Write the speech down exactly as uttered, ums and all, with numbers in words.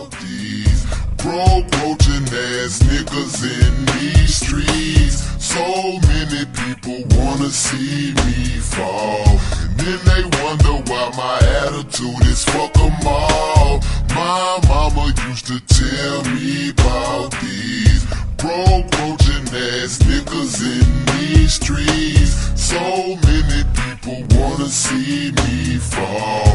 about these broke, roaching ass niggas in these streets. So many people wanna see me fall, and then they wonder why my attitude is fuck 'em all. My mama used to tell me about these broke, roaching ass niggas in these streets. So many people wanna see me fall.